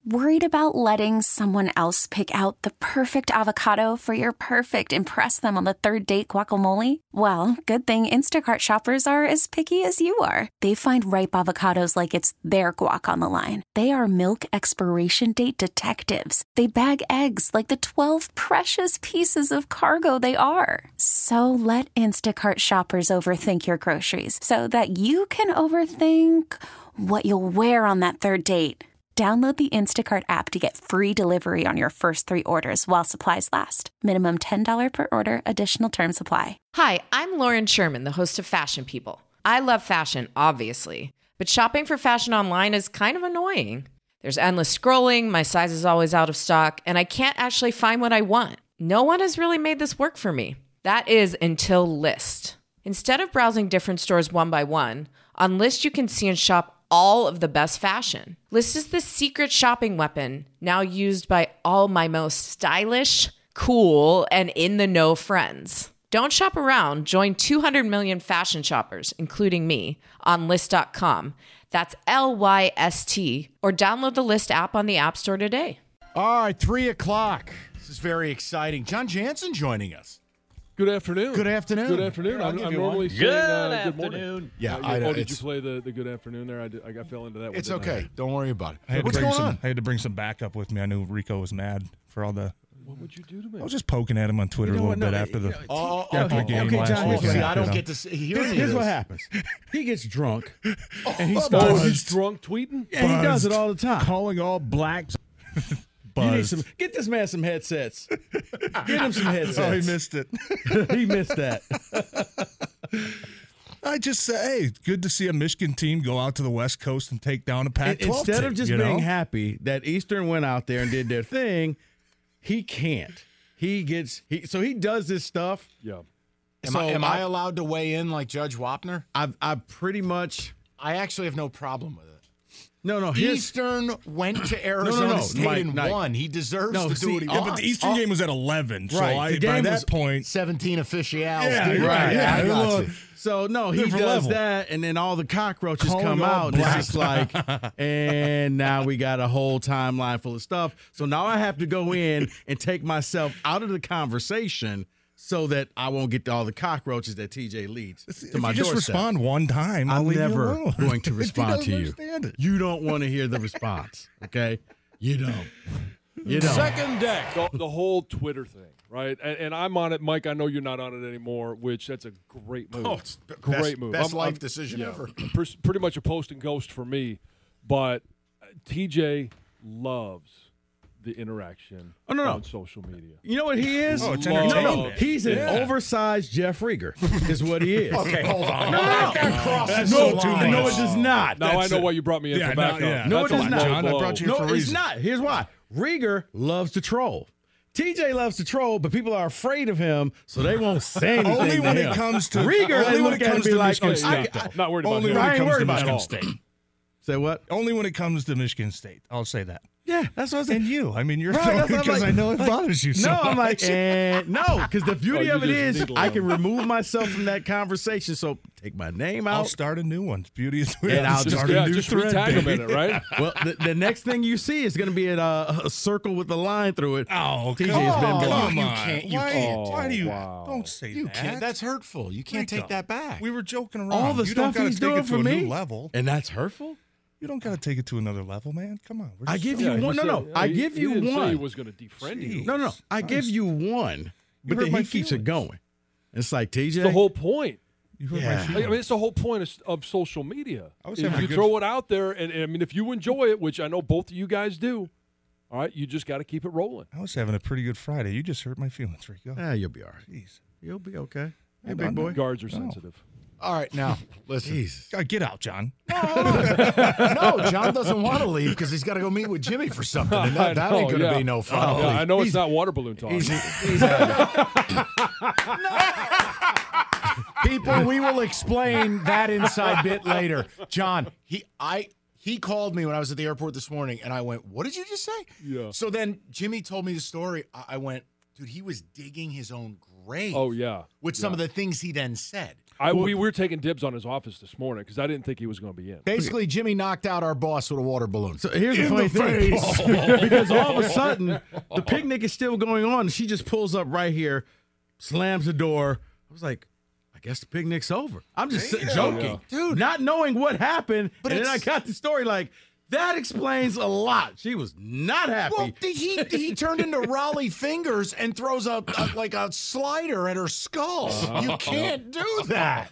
Worried about letting someone else pick out the perfect avocado for your perfect impress them on the third date guacamole? Well, good thing Instacart shoppers are as picky as you are. They find ripe avocados like it's their guac on the line. They are milk expiration date detectives. They bag eggs like the 12 precious pieces of cargo they are. So let Instacart shoppers overthink your groceries so that you can overthink what you'll wear on that third date. Download the Instacart app to get free delivery on your first 3 orders while supplies last. Minimum $10 per order. Additional terms apply. Hi, I'm Lauren Sherman, the host of Fashion People. I love fashion, obviously, but shopping for fashion online is kind of annoying. There's endless scrolling, my size is always out of stock, and I can't actually find what I want. No one has really made this work for me. That is until Lyst. Instead of browsing different stores one by one, on Lyst you can see and shop all of the best fashion. Lyst is the secret shopping weapon now used by all my most stylish, cool, and in-the-know friends. Don't shop around. Join 200 million fashion shoppers, including me, on Lyst.com. That's Lyst, or download the Lyst app on the App Store today. All right, 3 o'clock. This is very exciting. John Jansen joining us. Good afternoon. Good afternoon. Good afternoon. I'm normally saying good morning. Yeah, did you play the good afternoon there? I fell into that one. It's okay. Don't worry about I it. had What's to bring going on? I had to bring some backup with me. I knew Rico was mad for all the. What would you do to me? I was just poking at him on Twitter a little bit after the Okay, game last John. week. See, I don't get to hear any of Here's this. what happens. He gets drunk, and he Oh, starts. he's drunk tweeting? Yeah, he does it all the time. calling all blacks. You need Buzzed. get this man some headsets. Get him some headsets. Oh, he missed it. He missed that. I just say, hey, good to see a Michigan team go out to the West Coast and take down a Pac-12 Instead team, of just you being know? happy that Eastern went out there and did their thing, he can't. He does this stuff. Yeah. Am I allowed to weigh in like Judge Wapner? I pretty much. I actually have no problem with it. No. Eastern went to Arizona State Mike, and Mike. won. He deserves to do what he Yeah, wants. but the Eastern game was at 11, so Right. The by game that was point, 17 officials. Yeah, dude. right, yeah. I got Well, you. So no, he Different does level. that, and then all the cockroaches Calling come all out, and black. it's just like, and now we got a whole timeline full of stuff. So now I have to go in and take myself out of the conversation so that I won't get to all the cockroaches that TJ leads to if my you just doorstep. respond one time, I'll I'm leave you never alone. going to If he respond doesn't to you. understand it. You don't want to hear the response, okay? You don't. You don't. Second deck. The whole Twitter thing, right? And I'm on it. Mike, I know you're not on it anymore, which that's a great move. Oh, it's great move. Best life I'm- decision yeah, ever. pretty much a post and ghost for me. But TJ loves the interaction on social media. You know what he is? Oh, it's No, entertainment. He's an Yeah. oversized Jeff Rieger, is what he is. Okay, hold on. No, That crosses no, the line. no, it does not. Now That's I know it. why you brought me in Yeah, for no, backup. yeah. No, it That's a does not. low John, I blow. brought you No, for a it's reason. not. Here's why. Rieger loves to troll. TJ loves to troll, but people are afraid of him, so they won't say anything. Only to when him. it comes to Rieger, they only when look it at him comes and be to like, Michigan oh, State. Not worried about Only him. when I it ain't comes worried to about it Michigan all. State. Say what? Only when it comes to Michigan State. I'll say that. Yeah, that's what I said. And you. I mean, you're Right, that's what I'm because like- I know it bothers you so No, I'm like, much. no, because the beauty Oh, of you it just is need I love. can remove myself from that conversation. So take my name I'll out. start a new one. Beauty is And I'll start just- a new just thread, retag him baby. in it, right? Well, the next thing you see is going to be a circle with a line through it. Oh, TJ come has been on. blocked. Come You on. can't- you Why, can't. why do you? Wow. Don't say You that. can't. That's hurtful. You can't Rico, take that back. We were joking around. All the you don't stuff gotta he's take doing it for to a me, new level. and that's hurtful. You don't got to take it to another level, man. Come on. We're I just give joking. you one. No. I give you he didn't say one. he was going to defriend you. No. I give you one, but hurt then my he keeps it feelings. going. It's like TJ. The whole point. You hurt Yeah. my I feelings. mean, it's the whole point of social media. I was Is having a you good- throw it out there, and I mean, if you enjoy it, which I know both of you guys do, all right, you just got to keep it rolling. I was having a pretty good Friday. You just hurt my feels, Rico. You'll be all right. Jeez. You'll be okay. Hey, I'm big not- boy. Guards are No. sensitive. All right, now, listen. Jeez. Get out, John. No, John doesn't want to leave because he's got to go meet with Jimmy for something. And that I know, ain't going to yeah. be no fun. Yeah, I know it's not water balloon talk. People, we will explain that inside bit later. John, he called me when I was at the airport this morning, and I went, "What did you just say?" Yeah. So then Jimmy told me the story. I went, "Dude, he was digging his own grave." Oh, yeah. With some of the things he then said. We were taking dibs on his office this morning because I didn't think he was going to be in. Basically, Jimmy knocked out our boss with a water balloon. So here's the funny thing. Because all of a sudden, the picnic is still going on. She just pulls up right here, slams the door. I was like, I guess the picnic's over. I'm just joking. Dude, not knowing what happened. But then I got the story like, that explains a lot. She was not happy. Well, he turned into Raleigh Fingers and throws a slider at her skull. You can't do that.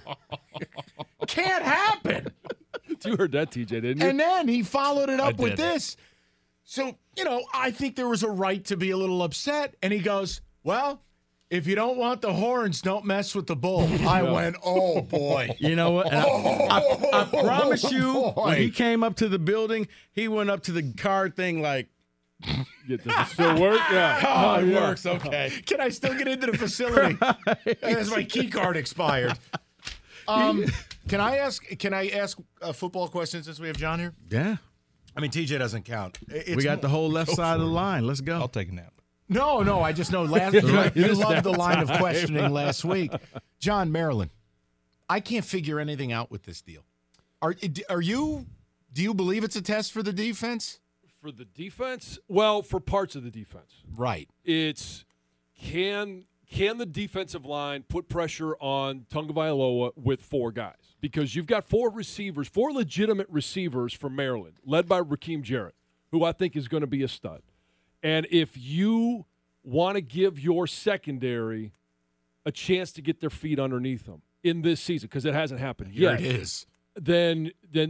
Can't happen. You heard that, TJ, didn't you? And then he followed it up with this. So, I think there was a right to be a little upset. And he goes, well, if you don't want the horns, don't mess with the bull. I went, oh, boy. You know what? I promise you, when he came up to the building, he went up to the card thing like, does it still work? Yeah. It works. Okay. Can I still get into the facility? As my key card expired. Can I ask a football question since we have John here? Yeah. I mean, TJ doesn't count. We got the whole left side of the line. Let's go. I'll take a nap. No, I just know you loved the line of questioning last week. John, Maryland, I can't figure anything out with this deal. Do you believe it's a test for the defense? For the defense? Well, for parts of the defense. Right. It's can the defensive line put pressure on Tagovailoa with 4 guys? Because you've got 4 legitimate receivers from Maryland, led by Raheem Jarrett, who I think is going to be a stud. And if you want to give your secondary a chance to get their feet underneath them in this season, because it hasn't happened yet, it is. Then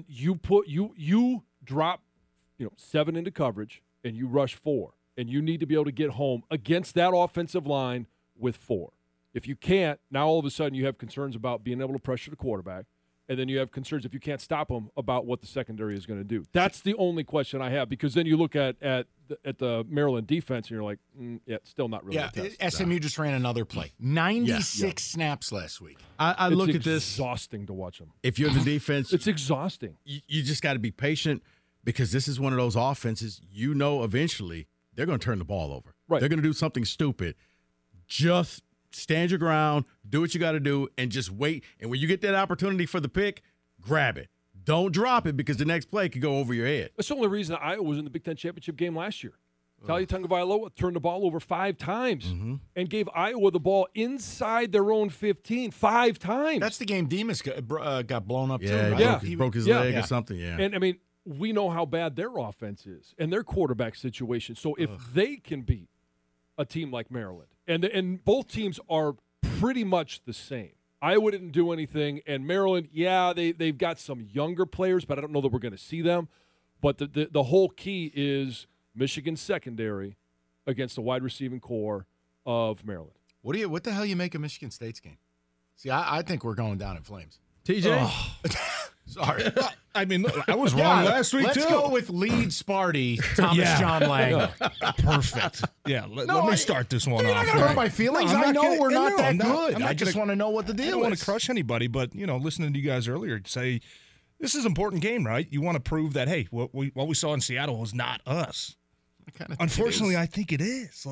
you drop 7 into coverage and you rush 4, and you need to be able to get home against that offensive line with 4. If you can't, now all of a sudden you have concerns about being able to pressure the quarterback. And then you have concerns if you can't stop them about what the secondary is going to do. That's the only question I have, because then you look at the Maryland defense and you're like, still not really a test. SMU just ran another play. 96 snaps last week. I look at this. It's exhausting to watch them. If you're the defense. It's exhausting. You just got to be patient, because this is one of those offenses, eventually they're going to turn the ball over. Right. They're going to do something stupid. Just stand your ground, do what you got to do, and just wait. And when you get that opportunity for the pick, grab it. Don't drop it, because the next play could go over your head. That's the only reason Iowa was in the Big Ten championship game last year. Talia Tagovailoa turned the ball over 5 times and gave Iowa the ball inside their own 15 5 times. That's the game Demas got blown up too. Right? He broke his leg or something. Yeah. And I mean, we know how bad their offense is and their quarterback situation. So if they can beat a team like Maryland, and both teams are pretty much the same. Iowa didn't do anything, and Maryland, they've got some younger players, but I don't know that we're going to see them. But the whole key is Michigan's secondary against the wide receiving core of Maryland. What the hell you make of Michigan State's game? See, I think we're going down in flames. TJ? Sorry. I mean, look, I was wrong last week, let's too. Let's go with lead Sparty, Thomas John Lang. Perfect. Yeah, let me start this one You're off. not going to hurt my feelings. I know we're not that good. I just want to know what the deal is. I don't want to crush anybody, but, listening to you guys earlier say, this is an important game, right? You want to prove that, hey, what we saw in Seattle was not us. Unfortunately, I think it is. So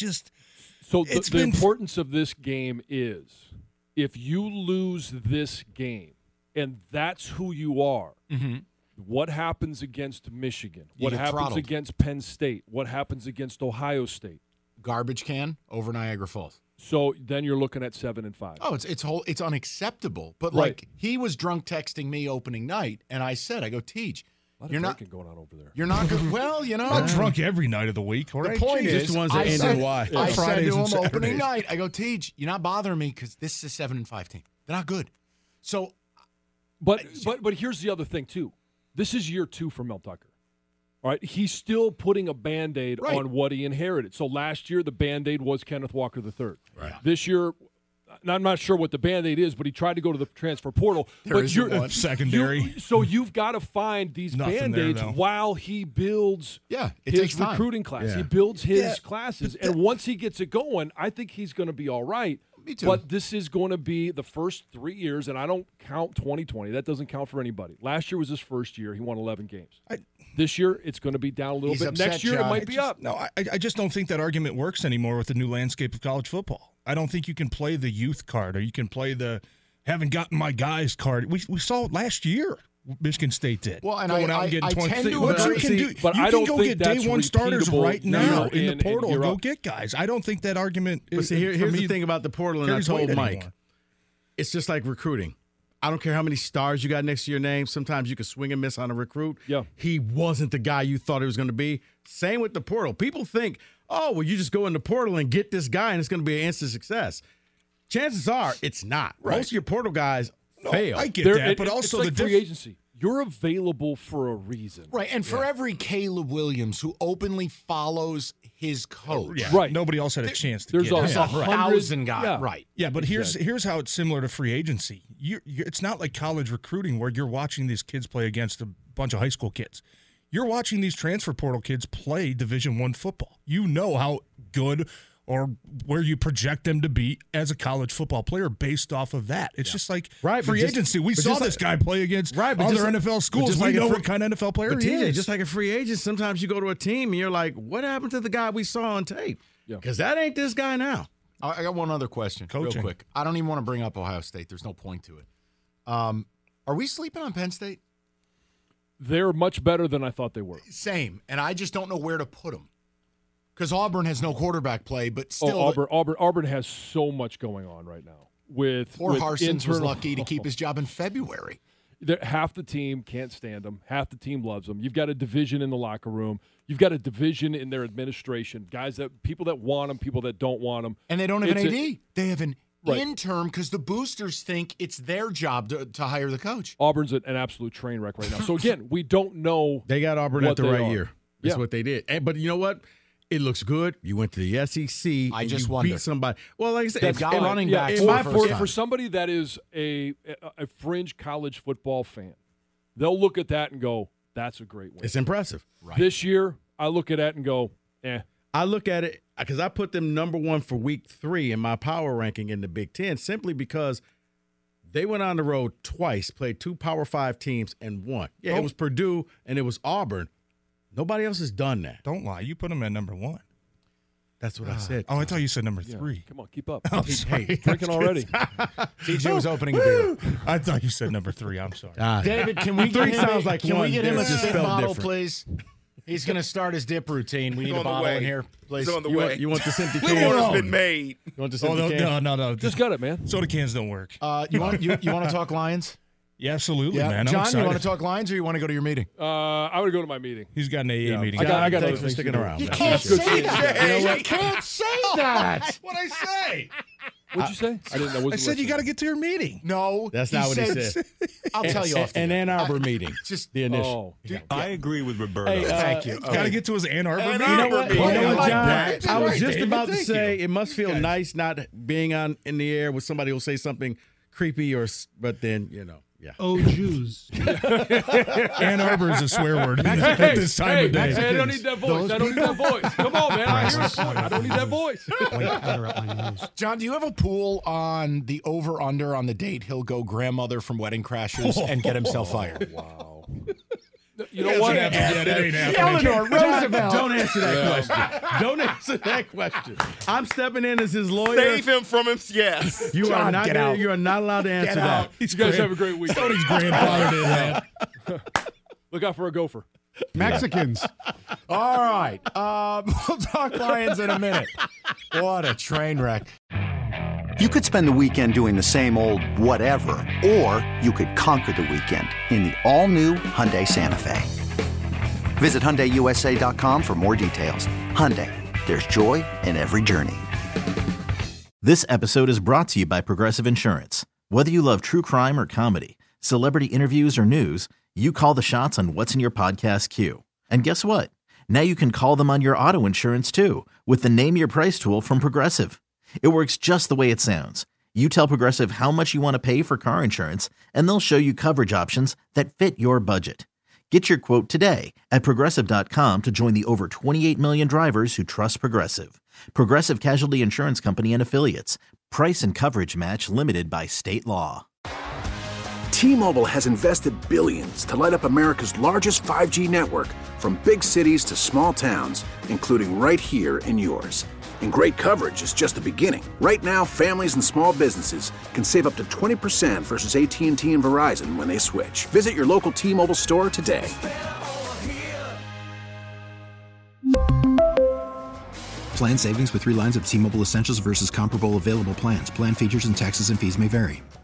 the importance of this game is, if you lose this game, and that's who you are, what happens against Michigan? What happens throttled against Penn State? What happens against Ohio State? Garbage can over Niagara Falls. So then you're looking at 7-5. Oh, it's unacceptable. But he was drunk texting me opening night, and I go, Teej, you're not going on over there. You're not good. Well, I'm drunk every night of the week. All right. The point is, just the ones that end in Y. I said Fridays to and him opening Saturdays. night, I go, Teej, you're not bothering me because this is a 7-5 team. They're not good. So, but here's the other thing too. This is year 2 for Mel Tucker. All right, he's still putting a Band-Aid on what he inherited. So last year the Band-Aid was Kenneth Walker III. Right. This year, I'm not sure what the Band-Aid is, but he tried to go to the transfer portal. But secondary. So you've got to find these Band-Aids while he builds his recruiting class. Yeah. He builds his classes. And once he gets it going, I think he's going to be all right. Me too. But this is going to be the first 3 years, and I don't count 2020. That doesn't count for anybody. Last year was his first year. He won 11 games. This year, it's going to be down a little bit. Upset, Next year, John. it might be up. No, I just don't think that argument works anymore with the new landscape of college football. I don't think you can play the youth card, or you can play the haven't gotten my guys card. We saw it last year. Michigan State did. Well, and going I out and getting tend 20. to What you agree. can do, But you I can don't go think get that's day one starters repeatable right now year in in the portal. and year Go out. get guys. I don't think that argument But is. see, here's for me, the thing about the portal, and I carries told weight Mike, anymore. it's just like recruiting. I don't care how many stars you got next to your name. Sometimes you can swing and miss on a recruit. Yeah. He wasn't the guy you thought he was going to be. Same with the portal. People think, oh, well, you just go in the portal and get this guy, and it's going to be an instant success. Chances are it's not. Right. Most of your portal guys fail. I get There- that, but it's also like the free agency. You're available for a reason. Right, and for every Caleb Williams who openly follows his coach, Yeah, Right. Nobody else had a chance to there's get a- him. there's a 1,000 guys. Yeah. Right. Yeah, but here's how it's similar to free agency. It's not like college recruiting where you're watching these kids play against a bunch of high school kids. You're watching these transfer portal kids play Division I football. You know how good or where you project them to be as a college football player based off of that. It's just like Right, but free just- agency. We but saw just this like- guy play against Right, but other just like- NFL but schools. just We like a know free- what kind of NFL player But he TJ, is. just like a free agent, sometimes you go to a team and you're like, what happened to the guy we saw on tape? Yeah. Because that ain't this guy now. I got one other question, Coaching. real quick. I don't even want to bring up Ohio State. There's no point to it. Are we sleeping on Penn State? They're much better than I thought they were. Same, and I just don't know where to put them. Because Auburn has no quarterback play, but still, Auburn has so much going on right now. With poor Harsons was internal- lucky to keep his job in February. Half the team can't stand him. Half the team loves him. You've got a division in the locker room. You've got a division in their administration. People that want him, people that don't want him. And they don't have an It's AD. They have an Right. interim because the boosters think it's their job to hire the coach. Auburn's an absolute train wreck right now. So again, we don't know. They got Auburn what at the they right are. year. That's Yeah. what they did. But you know what? It looks good. You went to the SEC. I and just you wonder. beat somebody. Well, like I said, They've got in- running yeah, backs in my for the first time. For somebody that is a fringe college football fan, they'll look at that and go, "That's a great win." it's impressive. Right. This year, I look at that and go, "Eh." I look at it because I put them number one for week 3 in my power ranking in the Big Ten simply because they went on the road twice, played 2 Power 5 teams, and won. Yeah, it was Purdue and it was Auburn. Nobody else has done that. Don't lie. You put him at number 1. That's what I said. Oh, I thought you said number Yeah. 3. Come on, keep up. Hey, Drinking already. TJ was opening a beer. I thought you said number 3. I'm sorry. David, can we get 3 him, sounds like can one. we get him a It's just spit spelled bottle, different. please? He's going to start his dip routine. We need It's a on the bottle in way. here, please. It's on the You way. want, you want this empty The can? order's been made. You want this Oh, empty can? no. Just got it, man. Soda cans don't work. You want to talk Lions? Yeah, absolutely, Yeah, man. I'm John, excited. you want to talk Lions or you want to go to your meeting? I would go to my meeting. He's got an AA Yeah. meeting. I got Thanks other for things sticking to do. around. You man. can't good say seeing that. you. You know what? You can't say that. What'd I say? What'd you say? I didn't know. I said you got to get to your meeting. No, That's not what he said. I'll tell you off the An air. Ann Arbor meeting. Just The initial. Oh, I agree with Roberto. Hey, thank you. Got to get to his Ann Arbor Ann meeting. Arbor You know what, meeting. you know what, like John? that. I was Right, just David, about to thank say you. it must feel nice not being on in the air with somebody who'll say something creepy but then, yeah. Oh, Jews. Ann Arbor is a swear word at this time of day. Hey, I don't need that voice. I don't need that voice. Come on, man. I hear his point. I don't need that voice. John, do you have a pool on the over-under on the date he'll go grandmother from Wedding Crashers and get himself fired? Wow. You know what? It ain't happening. Eleanor Roosevelt. Don't answer that question. Don't answer that question. I'm stepping in as his lawyer. Save him from him. Yes. You John, are not get gonna- out. You are not allowed to answer that. You guys have a great week. Tony's grandfather did that. Look out for a gopher. Mexicans. All right. We'll talk Lions in a minute. What a train wreck. You could spend the weekend doing the same old whatever, or you could conquer the weekend in the all-new Hyundai Santa Fe. Visit HyundaiUSA.com for more details. Hyundai, there's joy in every journey. This episode is brought to you by Progressive Insurance. Whether you love true crime or comedy, celebrity interviews or news, you call the shots on what's in your podcast queue. And guess what? Now you can call them on your auto insurance too with the Name Your Price tool from Progressive. It works just the way it sounds. You tell Progressive how much you want to pay for car insurance, and they'll show you coverage options that fit your budget. Get your quote today at Progressive.com to join the over 28 million drivers who trust Progressive. Progressive Casualty Insurance Company and Affiliates. Price and coverage match limited by state law. T-Mobile has invested billions to light up America's largest 5G network, from big cities to small towns, including right here in yours. And great coverage is just the beginning. Right now, families and small businesses can save up to 20% versus AT&T and Verizon when they switch. Visit your local T-Mobile store today. Plan savings with 3 lines of T-Mobile Essentials versus comparable available plans. Plan features and taxes and fees may vary.